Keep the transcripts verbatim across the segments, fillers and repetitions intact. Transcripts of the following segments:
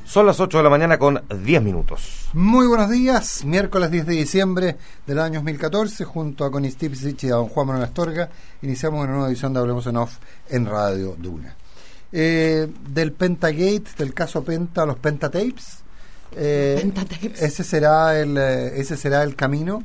Son las ocho de la mañana con diez minutos. Muy buenos días, miércoles diez de diciembre del año dos mil catorce, junto a Connie Stipsich y a don Juan Manuel Astorga, iniciamos una nueva edición de Hablemos en Off en Radio Duna. Eh, del Pentagate, del caso Penta, los Pentatapes, eh, Pentatapes. ese será el eh, ese será el camino.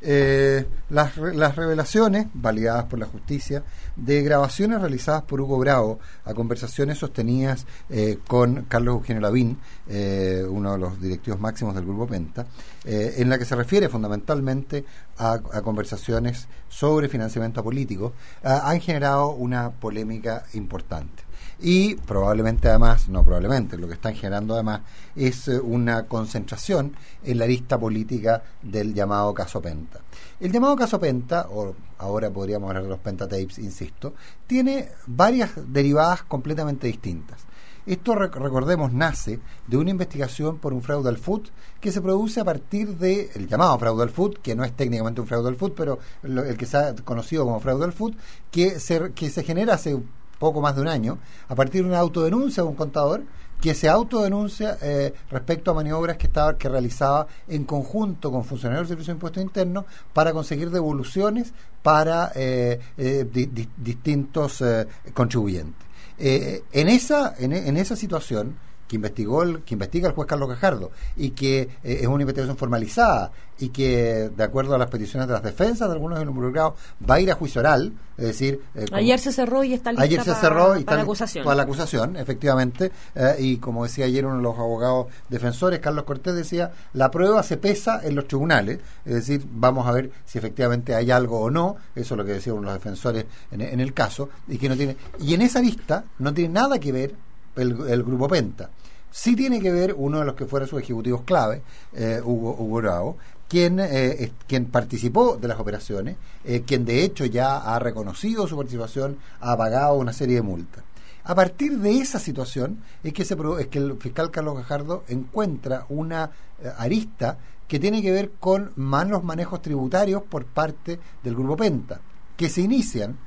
Eh, las, las revelaciones, validadas por la justicia, de grabaciones realizadas por Hugo Bravo a conversaciones sostenidas eh, con Carlos Eugenio Lavín, eh, uno de los directivos máximos del Grupo Penta, eh, en la que se refiere fundamentalmente a, a conversaciones sobre financiamiento político, eh, han generado una polémica importante. Y probablemente además, no probablemente, lo que están generando además es eh, una concentración en la arista política del llamado caso Penta. El llamado caso Penta, o ahora podríamos hablar de los Pentatapes, insisto, tiene varias derivadas completamente distintas. Esto, rec- recordemos, nace de una investigación por un fraude al F U T que se produce a partir de el llamado fraude al F U T, que no es técnicamente un fraude al F U T, pero lo, el que se ha conocido como fraude al F U T, que se, que se genera hace poco más de un año, a partir de una autodenuncia de un contador que se autodenuncia eh, respecto a maniobras que estaba que realizaba en conjunto con funcionarios del Servicio de Impuestos Internos para conseguir devoluciones para eh, eh, di, di, distintos eh, contribuyentes. Eh, en esa en, en esa situación que investigó el, que investiga el juez Carlos Gajardo y que eh, es una investigación formalizada y que, de acuerdo a las peticiones de las defensas de algunos de los involucrados, va a ir a juicio oral, es decir... Eh, ayer se cerró y está lista ayer se para, cerró y para está la acusación. Para la acusación, efectivamente, eh, y como decía ayer uno de los abogados defensores, Carlos Cortés, decía, la prueba se pesa en los tribunales, es decir, vamos a ver si efectivamente hay algo o no, eso es lo que decían uno de los defensores en, en el caso, y que no tiene... Y en esa lista no tiene nada que ver El, el Grupo Penta. Sí tiene que ver uno de los que fuera sus ejecutivos clave, eh, Hugo, Hugo Bravo, quien, eh, es, quien participó de las operaciones, eh, quien de hecho ya ha reconocido su participación, ha pagado una serie de multas. A partir de esa situación es que, se, es que el fiscal Carlos Gajardo encuentra una eh, arista que tiene que ver con malos manejos tributarios por parte del Grupo Penta, que se inician,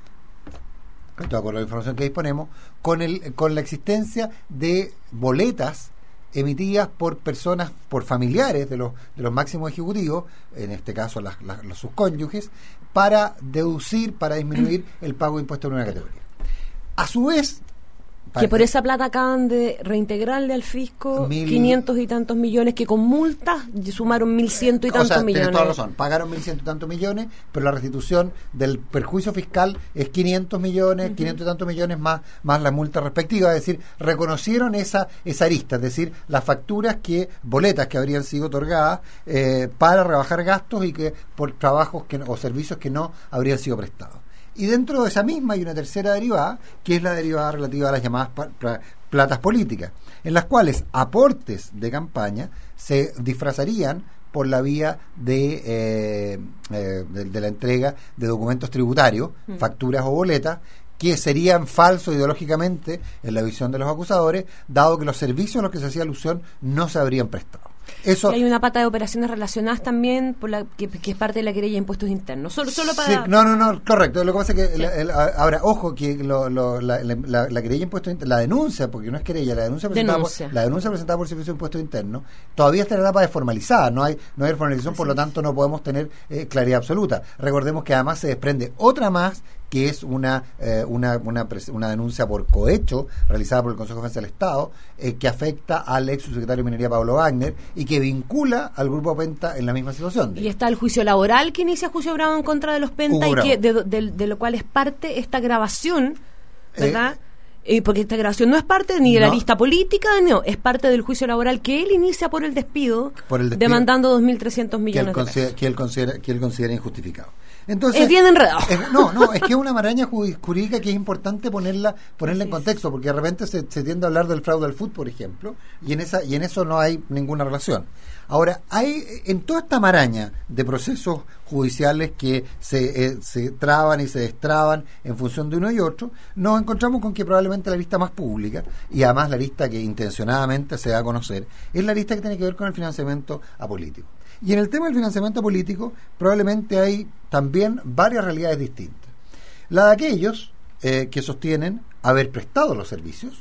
de acuerdo a la información que disponemos, con el con la existencia de boletas emitidas por personas, por familiares de los de los máximos ejecutivos, en este caso las, las, los sus cónyuges, para deducir, para disminuir el pago de impuestos en una categoría. A su vez, que por esa plata acaban de reintegrarle al fisco mil, quinientos y tantos millones, que con multas sumaron mil ciento y tantos o sea, millones. Tienes toda razón, pagaron mil ciento y tantos millones, pero la restitución del perjuicio fiscal es quinientos millones, uh-huh. quinientos y tantos millones más, más la multa respectiva, es decir, reconocieron esa, esa arista, es decir, las facturas que, boletas que habrían sido otorgadas eh, para rebajar gastos y que por trabajos que, o servicios que no habrían sido prestados. Y dentro de esa misma hay una tercera derivada, que es la derivada relativa a las llamadas pa- pra- platas políticas, en las cuales aportes de campaña se disfrazarían por la vía de, eh, eh, de, de la entrega de documentos tributarios, mm. facturas o boletas, que serían falsos ideológicamente en la visión de los acusadores, dado que los servicios a los que se hacía alusión no se habrían prestado. Eso, y hay una pata de operaciones relacionadas también por la que, que es parte de la querella de impuestos internos. Solo, solo para... Sí, no, no, no, correcto. Lo que pasa es que sí. la, el, ahora, ojo, que lo, lo, la, la, la, la querella de impuestos internos, la denuncia, porque no es querella, la denuncia presentada, denuncia. Por, la denuncia presentada por el Servicio de Impuestos Internos, todavía está en etapa de formalizada, no hay, no hay formalización, por lo tanto no podemos tener eh, claridad absoluta. Recordemos que además se desprende otra más, que es una, eh, una, una, una denuncia por cohecho realizada por el Consejo de Defensa del Estado, eh, que afecta al ex subsecretario de Minería Pablo Wagner y que vincula al Grupo Penta en la misma situación. Y está el juicio laboral que inicia Juicio Bravo en contra de los Penta Hugo y que de, de, de lo cual es parte esta grabación, ¿verdad? Eh, eh, porque esta grabación no es parte ni de no. la lista política, no, es parte del juicio laboral que él inicia por el despido, por el despido demandando dos mil trescientos millones que él, de pesos. Que él, considera, que él considera injustificado. Entonces, es bien enredado. Es, no, no, es que es una maraña jurídica que es importante ponerla ponerla sí, en contexto, porque de repente se, se tiende a hablar del fraude al F U T, por ejemplo, y en esa y en eso no hay ninguna relación. Ahora, hay en toda esta maraña de procesos judiciales que se, eh, se traban y se destraban en función de uno y otro, nos encontramos con que probablemente la lista más pública, y además la lista que intencionadamente se da a conocer, es la lista que tiene que ver con el financiamiento apolítico. Y en el tema del financiamiento político probablemente hay también varias realidades distintas. La de aquellos eh, que sostienen haber prestado los servicios,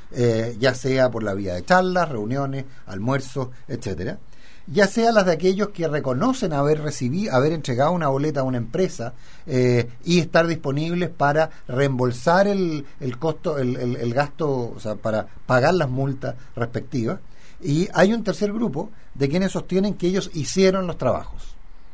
eh, ya sea por la vía de charlas, reuniones, almuerzos, etcétera, ya sea las de aquellos que reconocen haber recibido, haber entregado una boleta a una empresa eh, y estar disponibles para reembolsar el, el costo, el, el, el gasto, o sea, para pagar las multas respectivas. Y hay un tercer grupo de quienes sostienen que ellos hicieron los trabajos.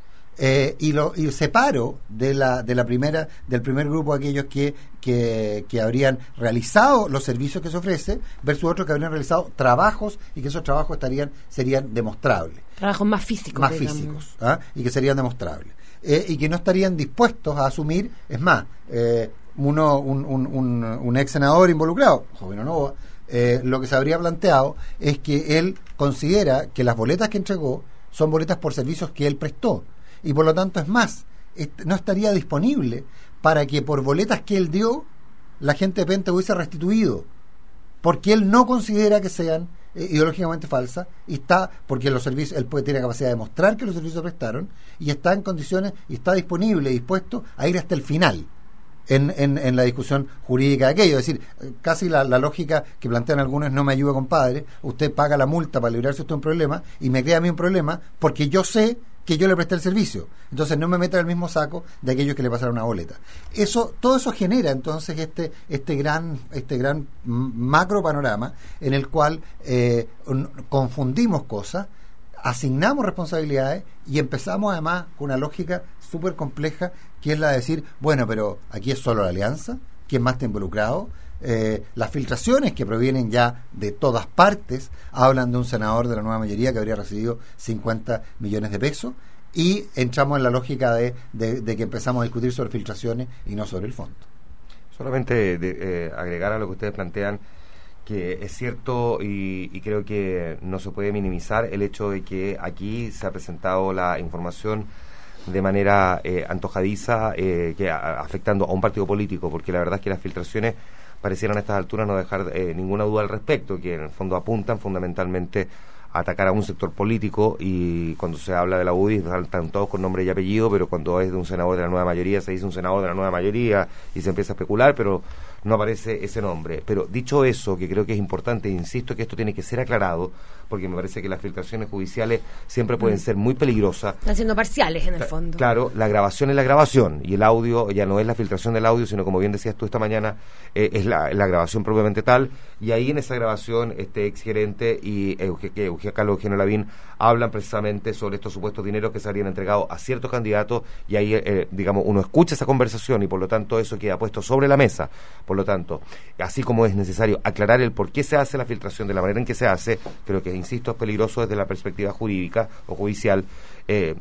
Eh, y lo y separo de la de la primera del primer grupo aquellos que, que que habrían realizado los servicios que se ofrece versus otros que habrían realizado trabajos y que esos trabajos estarían serían demostrables, trabajos más físicos más digamos. físicos ¿ah? Y que serían demostrables eh, y que no estarían dispuestos a asumir. Es más, eh, uno un, un, un, un ex senador involucrado, Jovino Novoa, eh, lo que se habría planteado es que él considera que las boletas que entregó son boletas por servicios que él prestó. Y por lo tanto, es más, est- no estaría disponible para que por boletas que él dio, la gente de Penta hubiese restituido, porque él no considera que sean eh, ideológicamente falsas, y está, porque los servicios, él puede tener la capacidad de demostrar que los servicios prestaron, y está en condiciones, y está disponible, dispuesto a ir hasta el final en, en, en la discusión jurídica de aquello. Es decir, casi la, la lógica que plantean algunos: no me ayuda, compadre, usted paga la multa para librarse usted de un problema, y me crea a mí un problema, porque yo sé que yo le presté el servicio, entonces no me meta en el mismo saco de aquellos que le pasaron una boleta. Eso, todo eso genera entonces este este gran este gran macro panorama en el cual eh, confundimos cosas, asignamos responsabilidades y empezamos además con una lógica súper compleja, que es la de decir, bueno, pero aquí es solo la alianza, ¿quién más está involucrado? Eh, las filtraciones que provienen ya de todas partes hablan de un senador de la nueva mayoría que habría recibido cincuenta millones de pesos, y entramos en la lógica de, de, de que empezamos a discutir sobre filtraciones y no sobre el fondo. Solamente de, eh, agregar a lo que ustedes plantean, que es cierto, y, y creo que no se puede minimizar el hecho de que aquí se ha presentado la información de manera eh, antojadiza, eh, que a, afectando a un partido político, porque la verdad es que las filtraciones parecieran a estas alturas no dejar eh, ninguna duda al respecto, que en el fondo apuntan fundamentalmente a atacar a un sector político. Y cuando se habla de la U D I están todos con nombre y apellido, pero cuando es de un senador de la nueva mayoría se dice un senador de la nueva mayoría y se empieza a especular, pero no aparece ese nombre. Pero dicho eso, que creo que es importante, insisto que esto tiene que ser aclarado, porque me parece que las filtraciones judiciales siempre pueden ser muy peligrosas. Están siendo parciales en el fondo. Claro, la grabación es la grabación, y el audio ya no es la filtración del audio, sino, como bien decías tú esta mañana, eh, es la, la grabación propiamente tal, y ahí en esa grabación este exgerente y Euge, Euge, Carlos Eugenio Lavín hablan precisamente sobre estos supuestos dineros que se habrían entregado a ciertos candidatos, y ahí, eh, digamos, uno escucha esa conversación y por lo tanto eso queda puesto sobre la mesa. Por lo tanto, así como es necesario aclarar el por qué se hace la filtración de la manera en que se hace, creo que, insisto, es peligroso desde la perspectiva jurídica o judicial. Eh,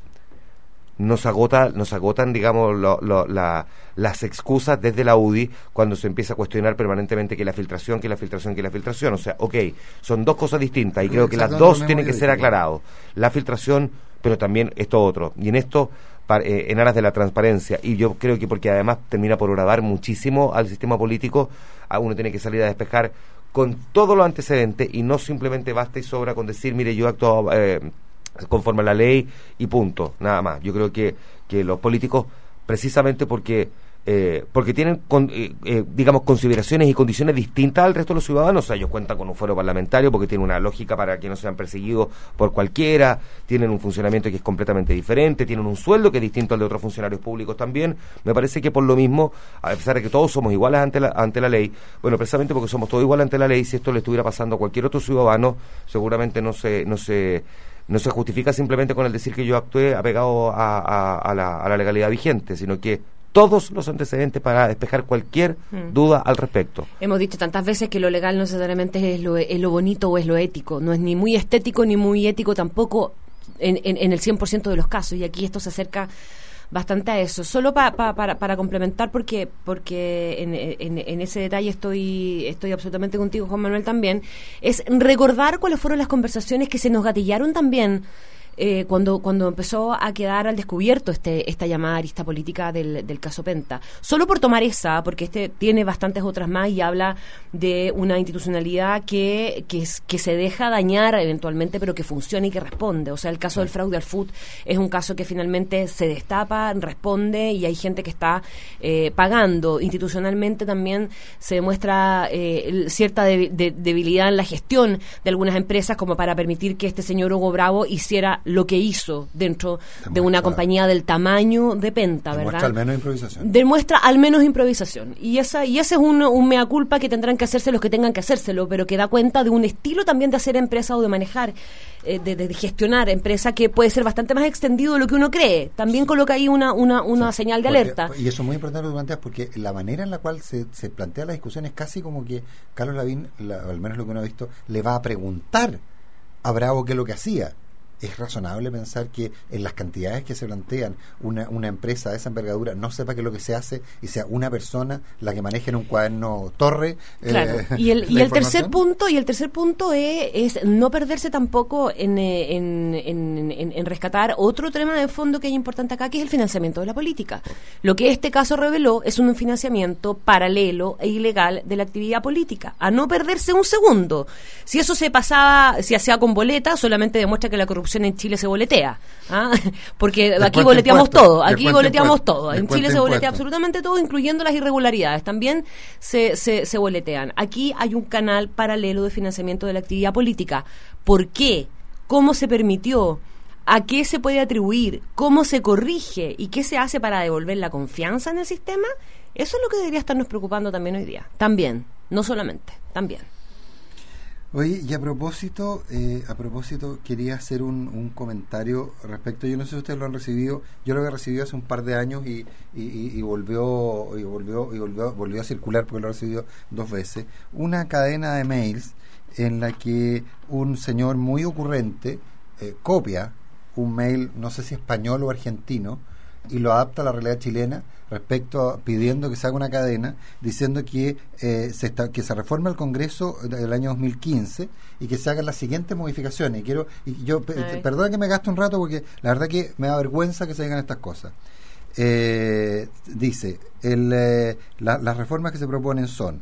nos agota, nos agotan, digamos, lo, lo, la, las excusas desde la U D I cuando se empieza a cuestionar permanentemente que la filtración, que la filtración, que la filtración. O sea, ok, son dos cosas distintas y creo que las dos tienen que ser aclarados. La filtración, pero también esto otro. Y en esto, para, eh, en aras de la transparencia, y yo creo que porque además termina por agradar muchísimo al sistema político, a uno tiene que salir a despejar con todo lo antecedente, y no simplemente basta y sobra con decir, mire, yo actúo eh, conforme a la ley y punto, nada más. Yo creo que, que los políticos, precisamente porque eh, porque tienen, con, eh, eh, digamos, consideraciones y condiciones distintas al resto de los ciudadanos, o sea, ellos cuentan con un fuero parlamentario porque tienen una lógica para que no sean perseguidos por cualquiera, tienen un funcionamiento que es completamente diferente, tienen un sueldo que es distinto al de otros funcionarios públicos también. Me parece que por lo mismo, a pesar de que todos somos iguales ante la, ante la ley, bueno, precisamente porque somos todos iguales ante la ley, si esto le estuviera pasando a cualquier otro ciudadano, seguramente no se, no se no se justifica simplemente con el decir que yo actué apegado a, a, a, la, a la legalidad vigente, sino que todos los antecedentes para despejar cualquier mm. duda al respecto. Hemos dicho tantas veces que lo legal no necesariamente es lo, es lo bonito o es lo ético, no es ni muy estético ni muy ético tampoco en, en, en el cien por ciento de los casos, y aquí esto se acerca bastante a eso. Solo pa, pa, para, para complementar, porque porque en, en, en ese detalle estoy estoy absolutamente contigo, Juan Manuel, también, es recordar cuáles fueron las conversaciones que se nos gatillaron también eh, cuando cuando empezó a quedar al descubierto este esta llamada arista política del, del caso Penta. Solo por tomar esa, porque este tiene bastantes otras más y habla de una institucionalidad que que, es, que se deja dañar eventualmente, pero que funciona y que responde. O sea, el caso del fraude al F U T es un caso que finalmente se destapa, responde y hay gente que está eh, pagando. Institucionalmente también se demuestra eh, cierta de, de, debilidad en la gestión de algunas empresas como para permitir que este señor Hugo Bravo hiciera lo que hizo dentro demuestra, de una compañía del tamaño de Penta, ¿verdad? Demuestra al menos improvisación. Demuestra al menos improvisación. Y esa y ese es un, un mea culpa que tendrán que hacerse los que tengan que hacérselo, pero que da cuenta de un estilo también de hacer empresa o de manejar, eh, de, de gestionar empresa que puede ser bastante más extendido de lo que uno cree. También coloca ahí una, una, una sí, señal de porque, alerta. Y eso es muy importante lo que planteas, porque la manera en la cual se, se plantea la discusión es casi como que Carlos Lavín, la, al menos lo que uno ha visto, le va a preguntar a Bravo qué es lo que hacía. ¿Es razonable pensar que en las cantidades que se plantean una, una empresa de esa envergadura no sepa qué es lo que se hace y sea una persona la que maneje en un cuaderno torre? Claro. Eh, y el, y el tercer punto y el tercer punto es, es no perderse tampoco en, en, en, en, en rescatar otro tema de fondo que es importante acá, que es el financiamiento de la política. Lo que este caso reveló es un financiamiento paralelo e ilegal de la actividad política. A no perderse un segundo. Si eso se pasaba, si hacía con boleta, solamente demuestra que la corrupción en Chile se boletea, ¿ah? Porque después aquí boleteamos todo, aquí boleteamos impuesto, todo, en Chile se boletea absolutamente todo, incluyendo las irregularidades, también se, se, se boletean. Aquí hay un canal paralelo de financiamiento de la actividad política. ¿Por qué? ¿Cómo se permitió? ¿A qué se puede atribuir? ¿Cómo se corrige? ¿Y qué se hace para devolver la confianza en el sistema? Eso es lo que debería estarnos preocupando también hoy día. También, no solamente, también. Oye, y a propósito, eh, a propósito quería hacer un, un comentario respecto, yo no sé si ustedes lo han recibido, yo lo había recibido hace un par de años y, y, y, y volvió y volvió y volvió, volvió a circular porque lo he recibido dos veces, una cadena de mails en la que un señor muy ocurrente eh, copia un mail, no sé si español o argentino, y lo adapta a la realidad chilena respecto a, pidiendo que se haga una cadena diciendo que eh, se está, que se reforme el Congreso del año dos mil quince y que se hagan las siguientes modificaciones. Y quiero y yo p- perdón que me gaste un rato porque la verdad que me da vergüenza que se digan estas cosas. Eh, dice el, eh, la, las reformas que se proponen son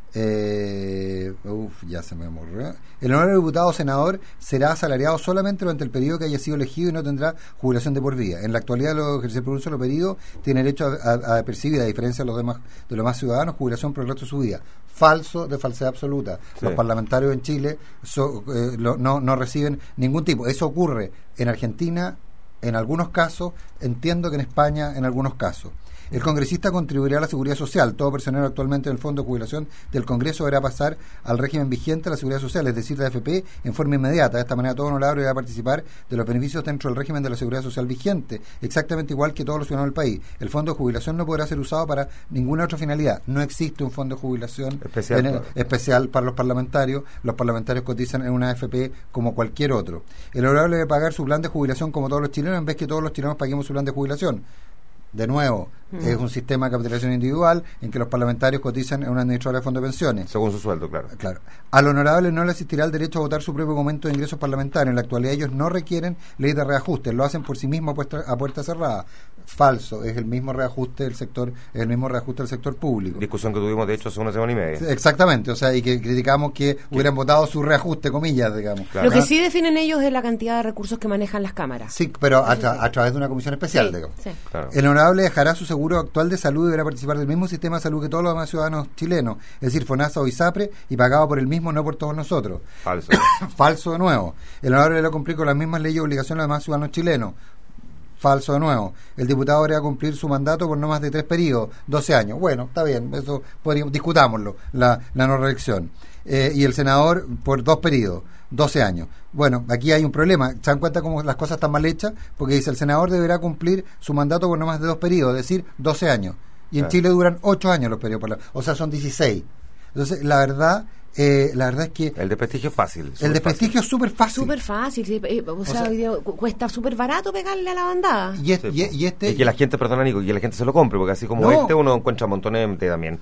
Eh, uf, ya se me morrió. El honorario diputado o senador será asalariado solamente durante el periodo que haya sido elegido y no tendrá jubilación de por vida. En la actualidad, los que se producen los periodos tienen derecho a, a, a percibir, a diferencia de los demás de los más ciudadanos, jubilación por el resto de su vida. Falso, de falsedad absoluta. Sí. Los parlamentarios en Chile so, eh, lo, no, no reciben ningún tipo. Eso ocurre en Argentina en algunos casos, entiendo que en España en algunos casos. El congresista contribuirá a la seguridad social. Todo personal actualmente en el Fondo de Jubilación del Congreso deberá pasar al régimen vigente de la seguridad social, es decir, de la A F P, en forma inmediata. De esta manera, todo honorable deberá participar de los beneficios dentro del régimen de la seguridad social vigente, exactamente igual que todos los ciudadanos del país. El Fondo de Jubilación no podrá ser usado para ninguna otra finalidad. No existe un fondo de jubilación especial, en, especial para los parlamentarios. Los parlamentarios cotizan en una A F P como cualquier otro. El honorable debe pagar su plan de jubilación como todos los chilenos, en vez que todos los chilenos paguemos su plan de jubilación. De nuevo, mm. es un sistema de capitalización individual en que los parlamentarios cotizan en una administradora de fondo de pensiones. Según su sueldo, claro. Claro. Al honorable no le asistirá el derecho a votar su propio aumento de ingresos parlamentarios. En la actualidad ellos no requieren ley de reajuste, lo hacen por sí mismos a puerta, a puerta cerrada. Falso, es el mismo reajuste del sector, es el mismo reajuste del sector público. Discusión que tuvimos de hecho hace una semana y media. Exactamente, o sea, y que criticamos que ¿Qué? hubieran votado su reajuste, comillas, digamos. Claro. Lo que sí definen ellos es la cantidad de recursos que manejan las cámaras. Sí, pero a, tra- a través de una comisión especial, sí, digamos. Sí. Claro. El honorable dejará su seguro actual de salud y deberá participar del mismo sistema de salud que todos los demás ciudadanos chilenos, es decir, FONASA o ISAPRE, y pagado por el mismo, no por todos nosotros. Falso. Falso de nuevo. El honorable deberá cumplir con las mismas leyes y obligaciones de los demás ciudadanos chilenos. Falso de nuevo. El diputado deberá cumplir su mandato por no más de tres periodos, doce años. Bueno, está bien, eso podríamos, discutámoslo, la, la no reelección. Eh, y el senador por dos periodos, doce años. Bueno, aquí hay un problema. ¿Se dan cuenta cómo las cosas están mal hechas? Porque dice, el senador deberá cumplir su mandato por no más de dos periodos, es decir, doce años. Y en claro. Chile duran ocho años los periodos, por la, o sea, son dieciséis. Entonces, la verdad... Eh, la verdad es que el desprestigio es fácil, el desprestigio fácil. es súper fácil súper fácil sí, eh, o, o sea, sea cuesta súper barato pegarle a la bandada y, es, sí, y, y este y que la gente, perdona Nico, y que la gente se lo compre, porque así como no. este uno encuentra montones de también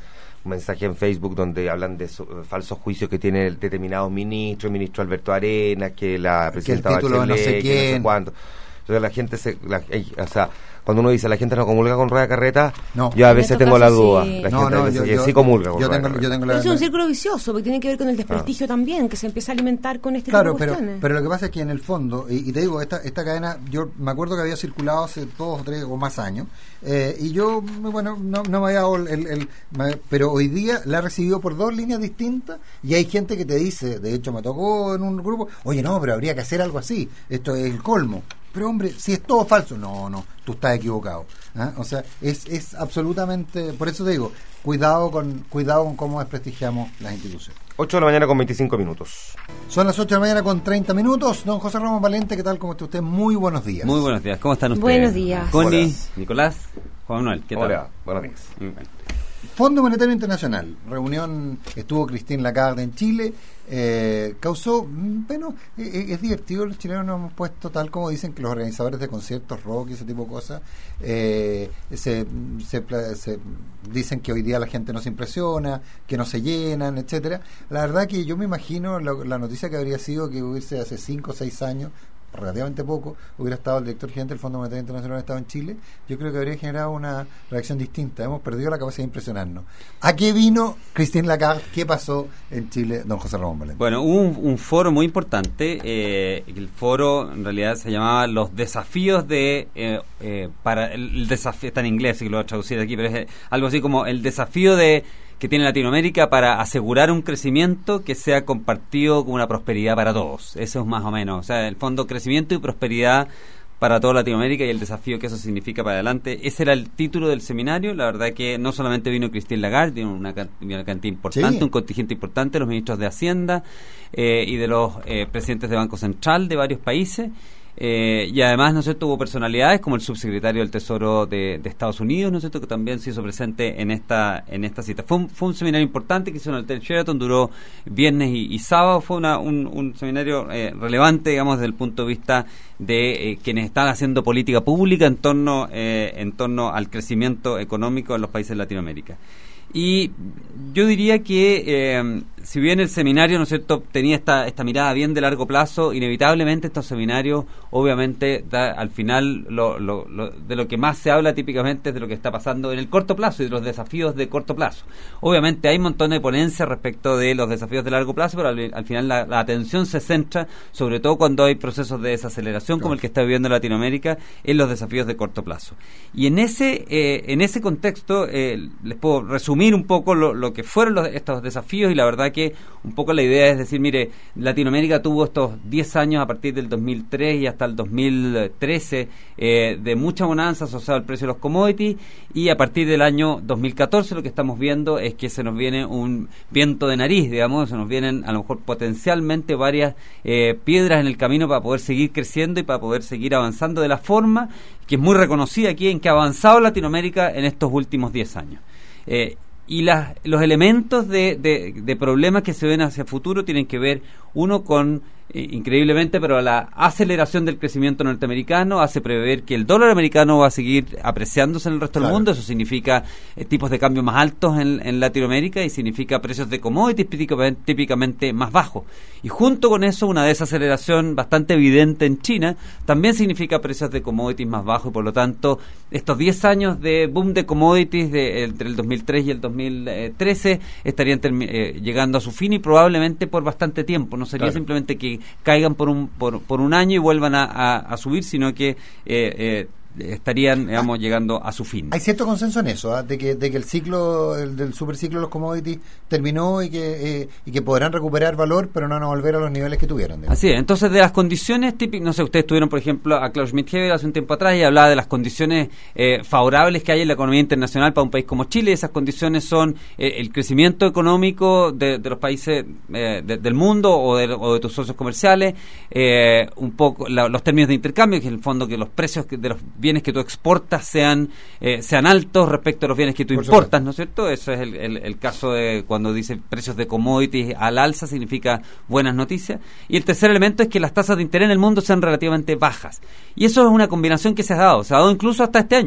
mensaje en Facebook donde hablan de so, falsos juicios que tienen determinados ministros, el ministro Alberto Arenas, que la presidenta Bachelet, no sé que no sé cuánto. Entonces la gente se... La, o sea, cuando uno dice la gente no comulga con rueda de carreta, no. yo a veces tengo la duda. Sí. La no, gente no, dice yo, que yo, sí comulga con yo rueda tengo, de yo tengo la, Pero es un círculo vicioso, porque tiene que ver con el desprestigio ah. también, que se empieza a alimentar con este claro, tipo de pero, cuestiones. pero lo que pasa es que en el fondo, y, y te digo, esta, esta cadena, yo me acuerdo que había circulado hace dos o tres o más años, eh, y yo, bueno, no, no me había dado el, el, el me, pero hoy día la he recibido por dos líneas distintas, y hay gente que te dice, de hecho me tocó en un grupo, oye, no, pero habría que hacer algo así, esto es el colmo. Pero hombre, si es todo falso, no, no, tú estás equivocado. ¿eh? O sea, es, es absolutamente, por eso te digo, cuidado con cuidado con cómo desprestigiamos las instituciones. ocho de la mañana con veinticinco minutos. Son las ocho de la mañana con treinta minutos. Don José Ramón Valente, ¿qué tal? ¿Cómo está usted? Muy buenos días. Muy buenos días, ¿cómo están ustedes? Buenos días. Connie, Hola. Nicolás, Juan Manuel, ¿qué tal? Hola, buenos días. Muy bien. Fondo Monetario Internacional, reunión, estuvo Christine Lagarde en Chile, eh, causó, bueno, eh, es divertido, los chilenos nos hemos puesto tal como dicen que los organizadores de conciertos rock y ese tipo de cosas, eh, se, se, se dicen que hoy día la gente no se impresiona, que no se llenan, etcétera. La verdad que yo me imagino la, la noticia que habría sido que hubiese hace cinco o seis años, relativamente poco, hubiera estado el director gerente del Fondo Monetario Internacional estado en Chile, yo creo que habría generado una reacción distinta. Hemos perdido la capacidad de impresionarnos. ¿A qué vino Christine Lagarde? ¿Qué pasó en Chile, don José Ramón Valente? Bueno, hubo un, un foro muy importante. Eh, el foro en realidad se llamaba Los Desafíos de... Eh, eh, para el, el desafío, está en inglés, así que lo voy a traducir aquí, pero es algo así como el desafío de que tiene Latinoamérica para asegurar un crecimiento que sea compartido con una prosperidad para todos. Eso es más o menos. O sea, el fondo crecimiento y prosperidad para toda Latinoamérica y el desafío que eso significa para adelante. Ese era el título del seminario. La verdad que no solamente vino Christine Lagarde, vino una, una cantidad importante, sí. un contingente importante de los ministros de Hacienda eh, y de los eh, presidentes de Banco Central de varios países. Eh, y además, ¿no es cierto?, hubo personalidades como el subsecretario del Tesoro de, de Estados Unidos, ¿no es cierto?, que también se hizo presente en esta en esta cita. Fue un, fue un seminario importante que hizo en el Hotel Sheraton, duró viernes y, y sábado. Fue una, un, un seminario eh, relevante, digamos, desde el punto de vista de eh, quienes están haciendo política pública en torno eh, en torno al crecimiento económico en los países de Latinoamérica. Y yo diría que eh, si bien el seminario, ¿no es cierto?, tenía esta esta mirada bien de largo plazo, inevitablemente estos seminarios obviamente da, al final lo, lo, lo, de lo que más se habla típicamente es de lo que está pasando en el corto plazo y de los desafíos de corto plazo. Obviamente hay un montón de ponencias respecto de los desafíos de largo plazo, pero al, al final la, la atención se centra, sobre todo cuando hay procesos de desaceleración como el que está viviendo Latinoamérica, en los desafíos de corto plazo. Y en ese eh, en ese contexto eh, les puedo resumir un poco lo, lo que fueron los, estos desafíos, y la verdad que un poco la idea es decir, mire, Latinoamérica tuvo estos diez años a partir del dos mil tres y hasta el dos mil trece eh, de mucha bonanza asociada al precio de los commodities, y a partir del año dos mil catorce lo que estamos viendo es que se nos viene un viento de nariz, digamos, se nos vienen a lo mejor potencialmente varias eh, piedras en el camino para poder seguir creciendo y para poder seguir avanzando de la forma que es muy reconocida aquí en que ha avanzado Latinoamérica en estos últimos diez años. Eh, Y las, los elementos de, de, de problemas que se ven hacia el futuro tienen que ver, uno, con, eh, increíblemente, pero la aceleración del crecimiento norteamericano hace prever que el dólar americano va a seguir apreciándose en el resto claro. del mundo. Eso significa eh, tipos de cambio más altos en, en Latinoamérica y significa precios de commodities típicamente, típicamente más bajos. Y junto con eso, una desaceleración bastante evidente en China también significa precios de commodities más bajos, y por lo tanto, estos diez años de boom de commodities de, entre el dos mil tres y el dos mil trece estarían termi- eh, llegando a su fin, y probablemente por bastante tiempo. No sería claro. simplemente que caigan por un por, por un año y vuelvan a, a, a subir, sino que eh, eh, estarían, digamos, ah, llegando a su fin. Hay cierto consenso en eso, ¿eh? de que de que el ciclo, el del superciclo de los commodities terminó y que eh, y que podrán recuperar valor, pero no van a volver a los niveles que tuvieron. Digamos. Así es. Entonces, de las condiciones típicas, no sé, ustedes tuvieron, por ejemplo, a Klaus Schmidt-Hebel hace un tiempo atrás y hablaba de las condiciones eh, favorables que hay en la economía internacional para un país como Chile. Esas condiciones son eh, el crecimiento económico de, de los países eh, de, del mundo o de, o de tus socios comerciales, eh, un poco la, los términos de intercambio, que en el fondo que los precios de los bienes que tú exportas sean eh, sean altos respecto a los bienes que tú Por importas, supuesto. ¿No es cierto? Eso es el, el, el caso de cuando dice precios de commodities al alza, significa buenas noticias. Y el tercer elemento es que las tasas de interés en el mundo sean relativamente bajas. Y eso es una combinación que se ha dado, se ha dado incluso hasta este año.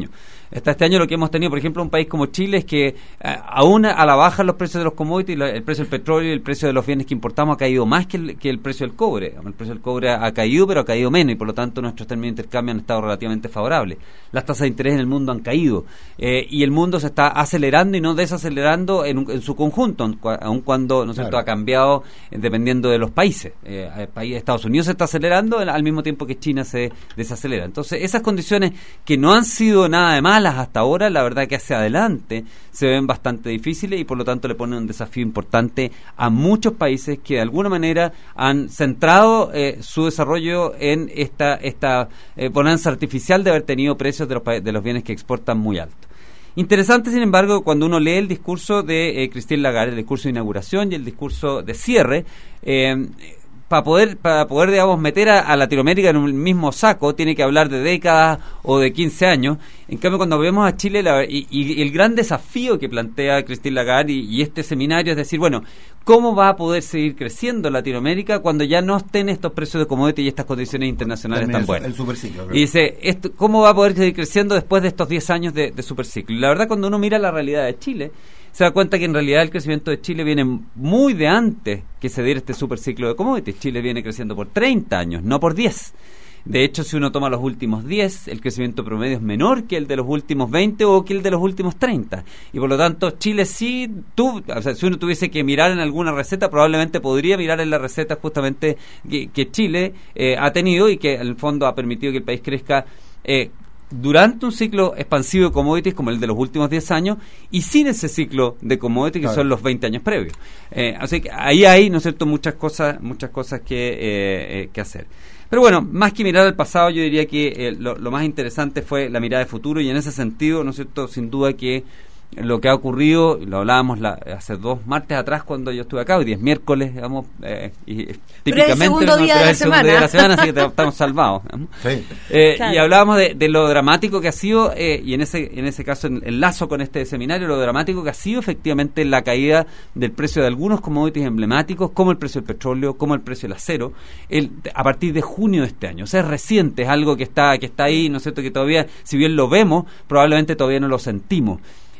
hasta este año lo que hemos tenido, por ejemplo, un país como Chile es que eh, aún a la baja los precios de los commodities, la, el precio del petróleo y el precio de los bienes que importamos ha caído más que el, que el precio del cobre. El precio del cobre ha, ha caído, pero ha caído menos y por lo tanto nuestros términos de intercambio han estado relativamente favorables. Las tasas de interés en el mundo han caído eh, y el mundo se está acelerando y no desacelerando en, un, en su conjunto, aun cuando, ¿no es cierto?, claro, ha cambiado eh, dependiendo de los países. Eh, el país, Estados Unidos se está acelerando al mismo tiempo que China se desacelera. Entonces, esas condiciones que no han sido nada de malas hasta ahora, la verdad que hacia adelante se ven bastante difíciles y por lo tanto le ponen un desafío importante a muchos países que de alguna manera han centrado eh, su desarrollo en esta esta eh, bonanza artificial de haber tenido precios de los, de los bienes que exportan muy altos. Interesante, sin embargo, cuando uno lee el discurso de eh, Christine Lagarde, el discurso de inauguración y el discurso de cierre, eh, para poder, para poder digamos, meter a, a Latinoamérica en un mismo saco, tiene que hablar de décadas o de quince años. En cambio, cuando vemos a Chile, la, y, y el gran desafío que plantea Christine Lagarde y, y este seminario es decir, bueno, ¿cómo va a poder seguir creciendo Latinoamérica cuando ya no estén estos precios de commodities y estas condiciones internacionales También tan buenas? El superciclo. Creo. Y dice, esto, ¿cómo va a poder seguir creciendo después de estos diez años de, de superciclo? Y la verdad, cuando uno mira la realidad de Chile, se da cuenta que en realidad el crecimiento de Chile viene muy de antes que se diera este superciclo de commodities. Chile viene creciendo por treinta años, no por diez. De hecho, si uno toma los últimos diez, el crecimiento promedio es menor que el de los últimos veinte o que el de los últimos treinta. Y por lo tanto, Chile sí, tú, o sea, si uno tuviese que mirar en alguna receta, probablemente podría mirar en la receta justamente que, que Chile eh, ha tenido y que en el fondo ha permitido que el país crezca eh, durante un ciclo expansivo de commodities como el de los últimos diez años y sin ese ciclo de commodities que claro. son los veinte años previos. Eh, así que ahí hay, ¿no es cierto?, muchas cosas, muchas cosas que, eh, eh, que hacer. Pero bueno, más que mirar al pasado, yo diría que eh, lo, lo más interesante fue la mirada de futuro y en ese sentido, ¿no es cierto?, sin duda que lo que ha ocurrido, lo hablábamos la, hace dos martes atrás cuando yo estuve acá, hoy día es miércoles, digamos, eh, y eh, típicamente pero el segundo, no, día, pero de el segundo semana. día de la semana, así que te, estamos salvados. Sí. Eh, claro. Y hablábamos de, de lo dramático que ha sido, eh, y en ese en ese caso en, enlazo con este seminario, lo dramático que ha sido efectivamente la caída del precio de algunos commodities emblemáticos, como el precio del petróleo, como el precio del acero, el, a partir de junio de este año. O sea, es reciente, es algo que está que está ahí, ¿no es cierto?, que todavía, si bien lo vemos, probablemente todavía no lo sentimos.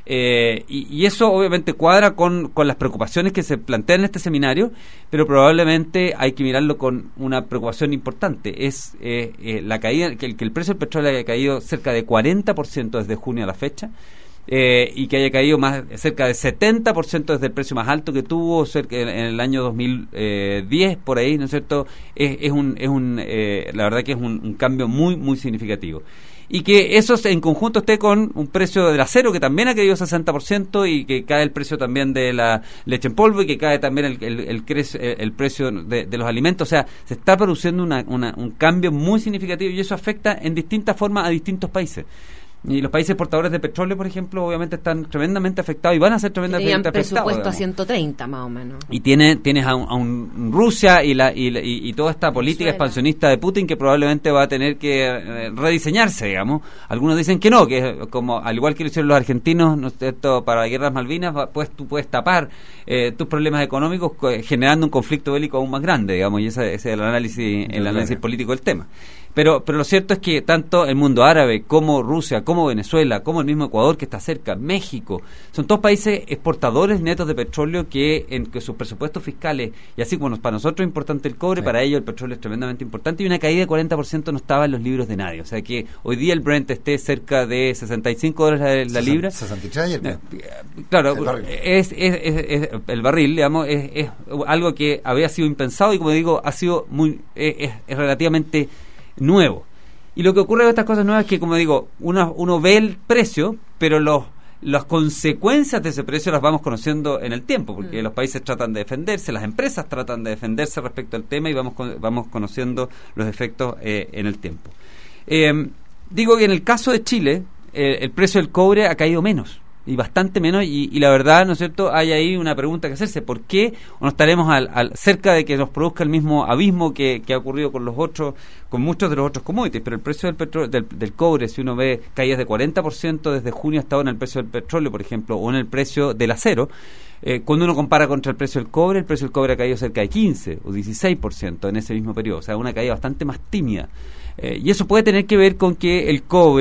Eh, y, y eso obviamente cuadra con, con las preocupaciones que se plantean en este seminario, pero probablemente hay que mirarlo con una preocupación importante. Es eh, eh, la caída, que el, que el precio del petróleo haya caído cerca de cuarenta por ciento desde junio a la fecha, eh, y que haya caído más cerca de setenta por ciento desde el precio más alto que tuvo cerca en, en el año dos mil diez, por ahí, ¿no es cierto? Es, es un, es un eh, la verdad que es un, un cambio muy, muy significativo. Y que eso en conjunto esté con un precio del acero que también ha caído sesenta por ciento y que cae el precio también de la leche en polvo y que cae también el, el, el, el, el precio de, de los alimentos. O sea, se está produciendo una, una, un cambio muy significativo y eso afecta en distintas formas a distintos países. Y los países exportadores de petróleo, por ejemplo, obviamente están tremendamente afectados y van a ser tremendamente Tenían afectados. presupuesto a ciento treinta más o menos. Y tiene, tienes a un, a un Rusia y, la, y, y, y toda esta política Venezuela. expansionista de Putin que probablemente va a tener que eh, rediseñarse, digamos. Algunos dicen que no, que como al igual que lo hicieron los argentinos, ¿no es cierto?, para las guerras Malvinas, pues tú puedes tapar eh, tus problemas económicos generando un conflicto bélico aún más grande, digamos, y ese, ese es el análisis, el análisis político del tema. Pero, pero lo cierto es que tanto el mundo árabe como Rusia, como Venezuela, como el mismo Ecuador que está cerca, México, son todos países exportadores netos de petróleo que en que sus presupuestos fiscales, y así como para nosotros es importante el cobre, sí. para ellos el petróleo es tremendamente importante y una caída de cuarenta por ciento no estaba en los libros de nadie. O sea que hoy día el Brent esté cerca de sesenta y cinco dólares la, la libra. sesenta y tres ayer, claro, es, es, es, es el barril, digamos, es, es algo que había sido impensado y como digo, ha sido muy es, es, es relativamente nuevo. Y lo que ocurre con estas cosas nuevas es que, como digo, uno, uno ve el precio, pero los las consecuencias de ese precio las vamos conociendo en el tiempo, porque mm. los países tratan de defenderse, las empresas tratan de defenderse respecto al tema y vamos vamos conociendo los efectos eh, en el tiempo. Eh, digo que en el caso de Chile, eh, el precio del cobre ha caído menos. Y bastante menos, y, y la verdad, ¿no es cierto?, hay ahí una pregunta que hacerse: ¿por qué no estaremos al, al, cerca de que nos produzca el mismo abismo que, que ha ocurrido con los otros, con muchos de los otros commodities? Pero el precio del petróleo, del, del cobre, si uno ve caídas de cuarenta por ciento desde junio hasta ahora en el precio del petróleo, por ejemplo, o en el precio del acero, eh, cuando uno compara contra el precio del cobre, el precio del cobre ha caído cerca de quince o dieciséis por ciento en ese mismo periodo, o sea, una caída bastante más tímida. Eh, y eso puede tener que ver con que el cobre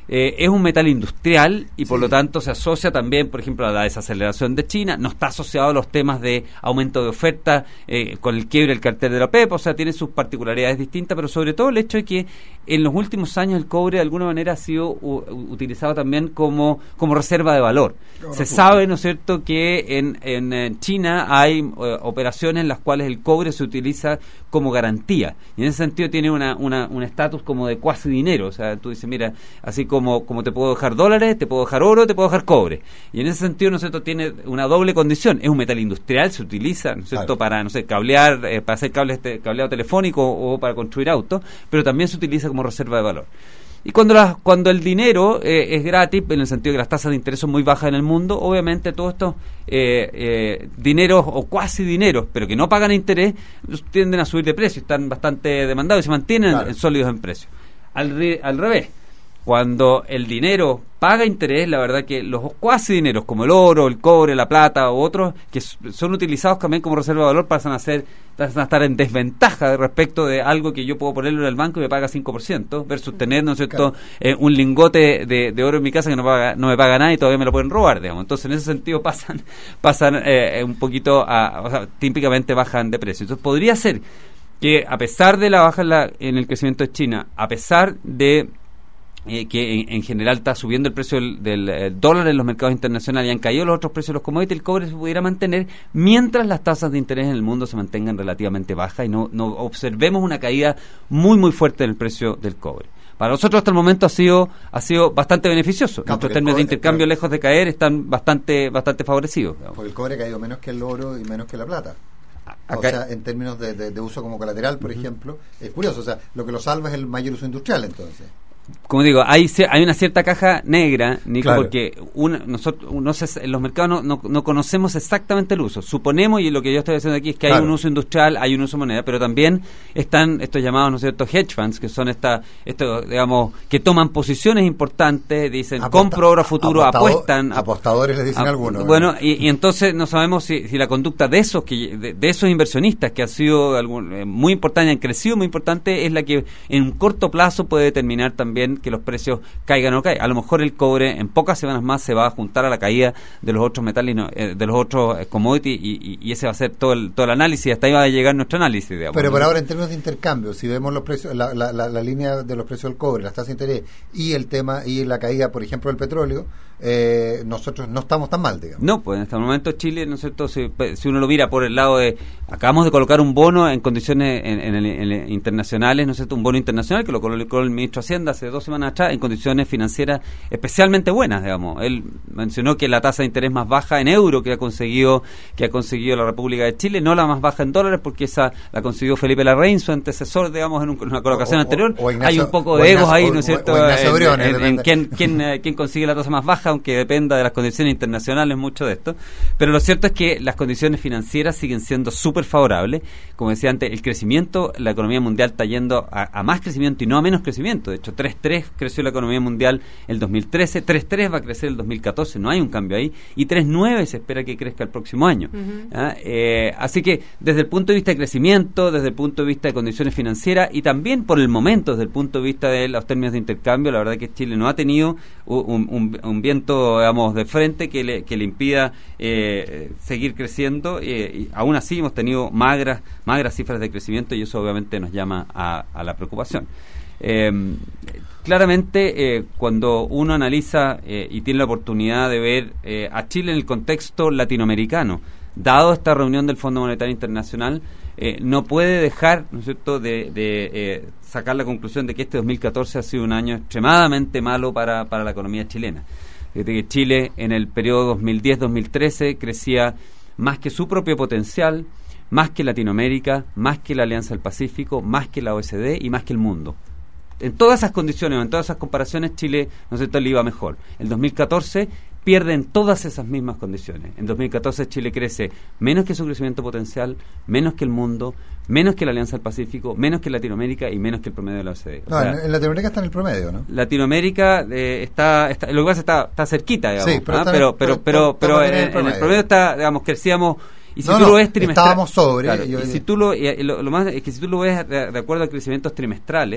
Eh, es un metal industrial y por sí. lo tanto se asocia también, por ejemplo, a la desaceleración de China, no está asociado a los temas de aumento de oferta eh, con el quiebre del cartel de la OPEP, o sea, tiene sus particularidades distintas, pero sobre todo el hecho de que en los últimos años el cobre de alguna manera ha sido u, utilizado también como, como reserva de valor. Claro, se sabe, ¿no es cierto?, que en, en, en China hay uh, operaciones en las cuales el cobre se utiliza como garantía, y en ese sentido tiene una, una, un estatus como de cuasi dinero, o sea, tú dices, mira, así como Como, como te puedo dejar dólares, te puedo dejar oro, te puedo dejar cobre. Y en ese sentido, ¿no es cierto?, tiene una doble condición. Es un metal industrial, se utiliza, ¿no es cierto?, claro. para, no sé, cablear, eh, para hacer cables, este, cableado telefónico o para construir autos, pero también se utiliza como reserva de valor. Y cuando la, cuando el dinero eh, es gratis, en el sentido de que las tasas de interés son muy bajas en el mundo, obviamente todos estos eh, eh, dineros o cuasi dineros, pero que no pagan interés, tienden a subir de precio, están bastante demandados y se mantienen claro. sólidos en precio. Al, re, al revés, cuando el dinero paga interés, la verdad que los cuasi dineros como el oro, el cobre, la plata u otros que son utilizados también como reserva de valor pasan a ser pasan a estar en desventaja respecto de algo que yo puedo ponerlo en el banco y me paga cinco por ciento versus tener, ¿no es cierto?, claro. eh, un lingote de, de oro en mi casa que no, paga, no me paga nada y todavía me lo pueden robar, digamos. Entonces en ese sentido pasan pasan eh, un poquito a, o sea, típicamente bajan de precio. Entonces podría ser que a pesar de la baja en, la, en el crecimiento de China, a pesar de Eh, que en, en general está subiendo el precio del, del eh, dólar en los mercados internacionales y han caído los otros precios de los commodities, el cobre se pudiera mantener mientras las tasas de interés en el mundo se mantengan relativamente bajas y no, no observemos una caída muy muy fuerte en el precio del cobre. Para nosotros hasta el momento ha sido ha sido bastante beneficioso. Claro, nuestros términos cobre, de intercambio, claro. lejos de caer, están bastante bastante favorecidos. Porque el cobre ha caído menos que el oro y menos que la plata. Acá, o sea, en términos de, de, de uso como colateral, por uh-huh. ejemplo, es curioso. O sea, lo que lo salva es el mayor uso industrial, entonces. Como digo, hay hay una cierta caja negra, Nico, claro. porque una, nosotros no sé, en los mercados no, no, no conocemos exactamente el uso. Suponemos, y lo que yo estoy diciendo aquí es que claro. hay un uso industrial, hay un uso moneda, pero también están estos llamados, ¿no es cierto?, hedge funds, que son esta, estos, digamos, que toman posiciones importantes, dicen, Aposta, compro oro a futuro, apostado, apuestan. Apostadores les dicen a, algunos. Bueno, y, y entonces no sabemos si, si la conducta de esos que de, de esos inversionistas que ha sido algún, eh, muy importante, han crecido muy importante, es la que en un corto plazo puede determinar también que los precios caigan o no caigan. A lo mejor el cobre en pocas semanas más se va a juntar a la caída de los otros metales, eh, de los otros eh, commodities y, y, y ese va a ser todo el, todo el análisis, hasta ahí va a llegar nuestro análisis, digamos. Pero por ahora en términos de intercambio, si vemos los precios, la, la, la, la línea de los precios del cobre, las tasas de interés y el tema y la caída, por ejemplo, del petróleo, eh, nosotros no estamos tan mal, digamos. No, pues en este momento Chile, ¿no es cierto?, si, si uno lo mira por el lado de, acabamos de colocar un bono en condiciones en, en, el, en el, internacionales, ¿no es cierto?, un bono internacional que lo colocó el ministro de Hacienda hace dos semanas atrás en condiciones financieras especialmente buenas, digamos. Él mencionó que la tasa de interés más baja en euro que ha conseguido que ha conseguido la República de Chile, no la más baja en dólares, porque esa la consiguió Felipe Larraín, su antecesor, digamos, en, un, en una colocación o, anterior. O, o Ignacio, hay un poco de egos ahí, ¿no es cierto?, en, Briones, en, en, en quién, quién, eh, quién consigue la tasa más baja, aunque dependa de las condiciones internacionales mucho de esto. Pero lo cierto es que las condiciones financieras siguen siendo súper favorables. Como decía antes, el crecimiento, la economía mundial está yendo a, a más crecimiento y no a menos crecimiento. De hecho, tres coma tres creció la economía mundial el dos mil trece, tres coma tres va a crecer el dos mil catorce, no hay un cambio ahí, y tres coma nueve se espera que crezca el próximo año. Uh-huh. ¿Ah? Eh, así que desde el punto de vista de crecimiento, desde el punto de vista de condiciones financieras y también por el momento desde el punto de vista de los términos de intercambio, la verdad que Chile no ha tenido un, un, un viento, digamos, de frente que le, que le impida eh, seguir creciendo, eh, y aún así hemos tenido magras, magras cifras de crecimiento y eso obviamente nos llama a, a la preocupación. Eh, claramente eh, cuando uno analiza eh, y tiene la oportunidad de ver eh, a Chile en el contexto latinoamericano, dado esta reunión del Fondo Monetario Internacional, eh, no puede dejar, ¿no es cierto?, de, de eh, sacar la conclusión de que este dos mil catorce ha sido un año extremadamente malo para, para la economía chilena. Desde que Chile en el periodo dos mil diez dos mil trece crecía más que su propio potencial, más que Latinoamérica, más que la Alianza del Pacífico, más que la O E C D y más que el mundo. En todas esas condiciones, en todas esas comparaciones, Chile, ¿no es cierto?, le iba mejor. El dos mil catorce pierde en todas esas mismas condiciones. En dos mil catorce Chile crece menos que su crecimiento potencial, menos que el mundo, menos que la Alianza del Pacífico, menos que Latinoamérica y menos que el promedio de la O E C D. No, o sea, en Latinoamérica está en el promedio, ¿no? Latinoamérica eh, está, está, lo que pasa está, está cerquita, digamos. Sí, pero, ¿ah? pero, pero, pero, pero, pero en, en, en el promedio está, digamos, crecíamos. Y si no, tú no, lo ves trimestral, estábamos sobre. Claro, yo, y si tú lo, y lo, lo más es que si tú lo ves de, de acuerdo a crecimientos trimestrales,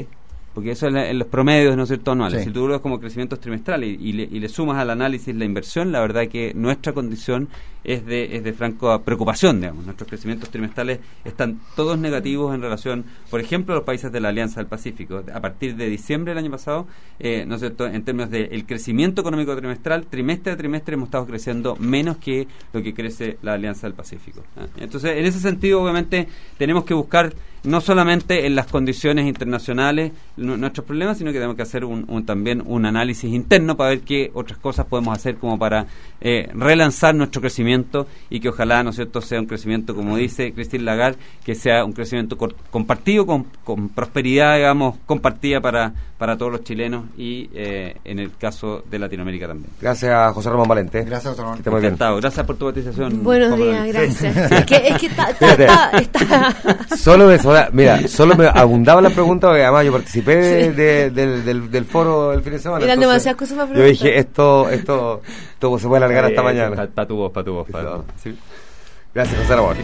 porque eso es la, en los promedios, ¿no es cierto?, anuales. Sí. Si tú lo ves como crecimientos trimestrales y, y, le, y le sumas al análisis la inversión, la verdad que nuestra condición es de es de franca preocupación, digamos. Nuestros crecimientos trimestrales están todos negativos en relación, por ejemplo, a los países de la Alianza del Pacífico. A partir de diciembre del año pasado, eh, ¿no es cierto?, en términos del crecimiento económico trimestral, trimestre a trimestre hemos estado creciendo menos que lo que crece la Alianza del Pacífico. ¿eh? Entonces, en ese sentido, obviamente, tenemos que buscar no solamente en las condiciones internacionales n- nuestros problemas, sino que tenemos que hacer un, un, también un análisis interno para ver qué otras cosas podemos hacer como para eh, relanzar nuestro crecimiento y que ojalá, ¿no es cierto?, sea un crecimiento, como dice Christine Lagarde, que sea un crecimiento cor- compartido, con, con prosperidad, digamos, compartida para, para todos los chilenos y eh, en el caso de Latinoamérica también. Gracias, José Ramón Valente. Gracias, José Ramón. Que esté muy bien. Encantado. Gracias por tu cotización. Buenos Juan días, Manuel. gracias. Es que, es que está, está, está, está- Solo me, sola- mira, solo me abundaba la pregunta porque además yo participé de- de- del, del, del foro el fin de semana. Eran entonces demasiadas cosas para Yo preguntar. dije, esto, esto, esto se puede alargar hasta Eh, mañana. pa- pa' tu voz, para tu voz. pa' tu voz. Sí. Gracias, José Ramón.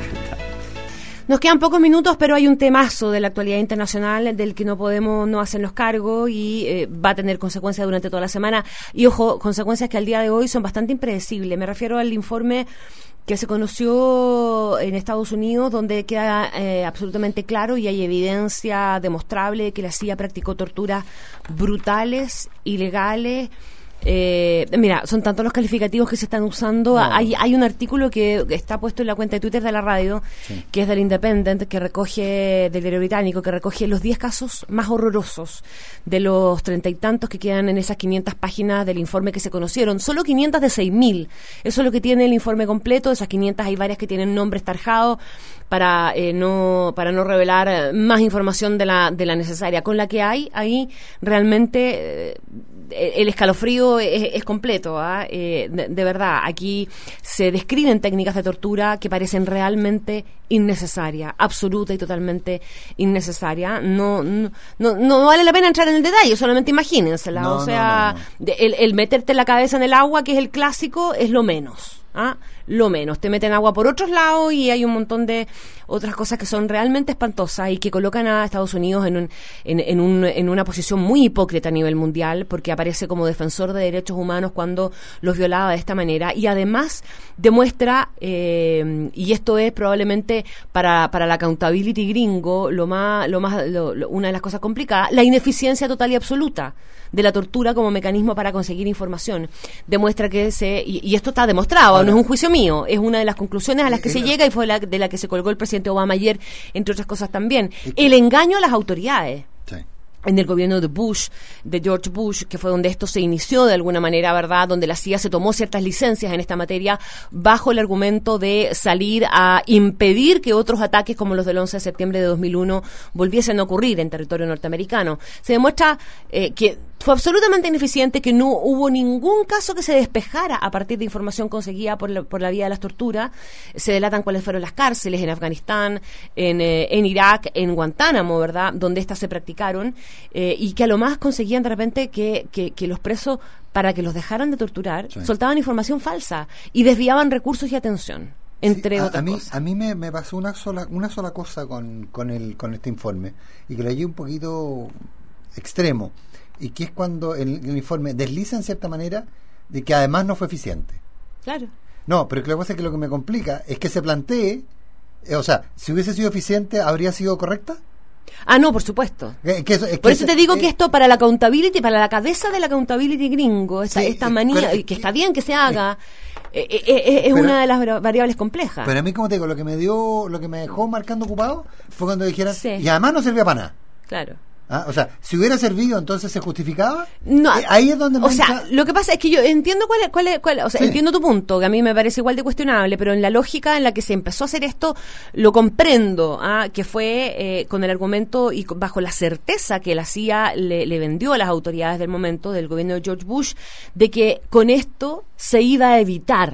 Nos quedan pocos minutos, pero hay un temazo de la actualidad internacional del que no podemos no hacernos cargo y eh, va a tener consecuencias durante toda la semana. Y ojo, consecuencias que al día de hoy son bastante impredecibles. Me refiero al informe que se conoció en Estados Unidos, donde queda eh, absolutamente claro y hay evidencia demostrable que la C I A practicó torturas brutales, ilegales. Eh, mira, son tantos los calificativos que se están usando. No. Hay, hay un artículo que está puesto en la cuenta de Twitter de la radio, Sí. que es del Independent, que recoge, del diario británico, que recoge los diez casos más horrorosos de los treinta y tantos que quedan en esas quinientas páginas del informe que se conocieron. Solo quinientas de seis mil. Eso es lo que tiene el informe completo. De esas quinientas hay varias que tienen nombres tarjados para eh, no para no revelar eh, más información de la de la necesaria. Con la que hay, ahí realmente... Eh, el escalofrío es, es completo, ¿ah? eh, de, de verdad. Aquí se describen técnicas de tortura que parecen realmente innecesarias, absoluta y totalmente innecesarias. No, no, no, no vale la pena entrar en el detalle, solamente imagínensela. No, o sea, no, no, no. de- el, el meterte la cabeza en el agua, que es el clásico, es lo menos. ¿ah? Lo menos. Te meten agua por otros lados y hay un montón de otras cosas que son realmente espantosas y que colocan a Estados Unidos en, un, en, en, un, en una posición muy hipócrita a nivel mundial, porque aparece como defensor de derechos humanos cuando los violaba de esta manera y además demuestra, eh, y esto es probablemente para, para la accountability gringo lo más, lo más lo, lo, una de las cosas complicadas, la ineficiencia total y absoluta de la tortura como mecanismo para conseguir información. Demuestra que se... Y, y esto está demostrado, Ahora, no es un juicio mío, es una de las conclusiones a las que eh, se eh, llega y fue la, de la que se colgó el presidente Obama ayer, entre otras cosas también. El engaño a las autoridades. Sí. En el gobierno de Bush, de George Bush, que fue donde esto se inició de alguna manera, ¿verdad? Donde la C I A se tomó ciertas licencias en esta materia bajo el argumento de salir a impedir que otros ataques como los del once de septiembre de dos mil uno volviesen a ocurrir en territorio norteamericano. Se demuestra eh, que fue absolutamente ineficiente, que no hubo ningún caso que se despejara a partir de información conseguida por la, por la vía de las torturas. Se delatan cuáles fueron las cárceles en Afganistán, en, eh, en Irak, en Guantánamo, ¿verdad?, donde estas se practicaron, eh, y que a lo más conseguían de repente que, que, que los presos, para que los dejaran de torturar, Sí. soltaban información falsa y desviaban recursos y atención, entre Sí, a, otras a mí, cosas. A mí me, me pasó una sola una sola cosa con, con, el, con este informe, y que lo hallé un poquito extremo, y que es cuando el, el informe desliza en cierta manera de que además no fue eficiente. Claro. No, pero lo que pasa es que lo que me complica es que se plantee, eh, o sea, si hubiese sido eficiente, ¿habría sido correcta? Ah, no, por supuesto. Eh, que eso- es Por que eso ese- te digo eh, que esto para la accountability, para la cabeza de la accountability gringo, esta, Sí, esta eh, manía, pero- y que está bien que se haga, eh, eh, eh, es pero- una de las vari- variables complejas. Pero a mí, como te digo, lo que me dio, lo que me dejó marcando ocupado fue cuando dijeran, Sí. y además no servía para nada. Claro. ¿Ah? O sea, si hubiera servido, entonces se justificaba. No, Eh, ahí es donde me o sea, entra- lo que pasa es que yo entiendo cuál es, cuál es- cuál- o sea, Sí. entiendo tu punto, que a mí me parece igual de cuestionable, pero en la lógica en la que se empezó a hacer esto, lo comprendo, ¿ah? Que fue eh, con el argumento y con- bajo la certeza que la C I A le, le vendió a las autoridades del momento, del gobierno de George Bush, de que con esto se iba a evitar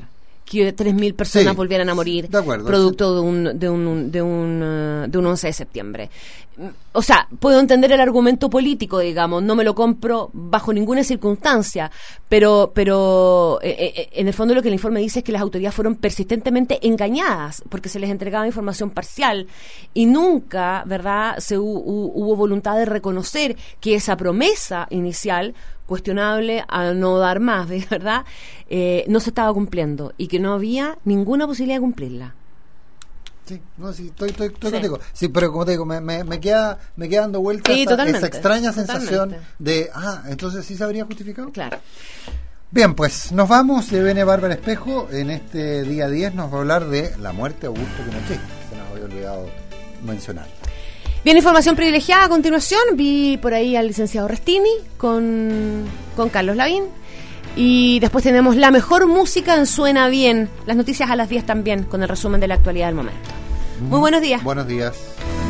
que tres mil personas sí, volvieran a morir de acuerdo, producto sí. de un de un de un uh, de un once de septiembre. O sea, puedo entender el argumento político, digamos, no me lo compro bajo ninguna circunstancia, pero pero eh, eh, en el fondo lo que el informe dice es que las autoridades fueron persistentemente engañadas porque se les entregaba información parcial y nunca, ¿verdad?, se hu- hu- hubo voluntad de reconocer que esa promesa inicial, cuestionable a no dar más, de verdad, eh, no se estaba cumpliendo y que no había ninguna posibilidad de cumplirla. Sí, no, sí, estoy, estoy, estoy Sí. contigo. Sí, pero como te digo, me, me, me queda me queda dando vueltas Sí, esa, totalmente, esa extraña sensación totalmente. de, ah, entonces sí se habría justificado. Claro. Bien, pues nos vamos. Se viene Bárbara Espejo. En este día diez nos va a hablar de la muerte de Augusto Pinochet. Se nos había olvidado mencionar. Bien, información privilegiada a continuación. Vi por ahí al licenciado Restini con, con Carlos Lavín. Y después tenemos la mejor música en Suena Bien. Las noticias a las diez también, con el resumen de la actualidad del momento. Muy buenos días. Buenos días.